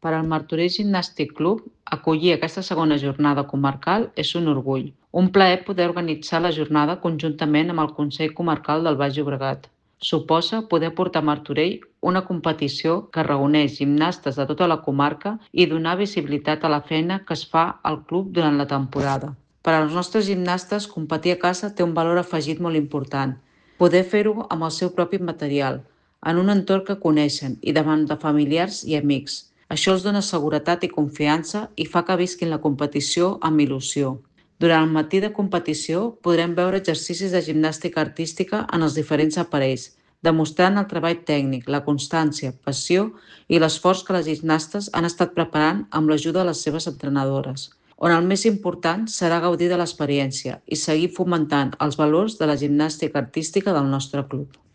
Per al Martorell Gimnàstic Club, acollir aquesta segona jornada comarcal és un orgull. Un plaer poder organitzar la jornada conjuntament amb el Consell Comarcal del Baix Llobregat. Suposa poder portar a Martorell una competició que reuneix gimnastes de tota la comarca i donar visibilitat a la feina que es fa al club durant la temporada. Per als nostres gimnastes, competir a casa té un valor afegit molt important. Poder fer-ho amb el seu propi material, en un entorn que coneixen i davant de familiars i amics. Això els dona seguretat i confiança i fa que visquin la competició amb il·lusió. Durant el matí de competició podrem veure exercicis de gimnàstica artística en els diferents aparells, demostrant el treball tècnic, la constància, passió i l'esforç que les gimnastes han estat preparant amb l'ajuda de les seves entrenadores, on el més important serà gaudir de l'experiència i seguir fomentant els valors de la gimnàstica artística del nostre club.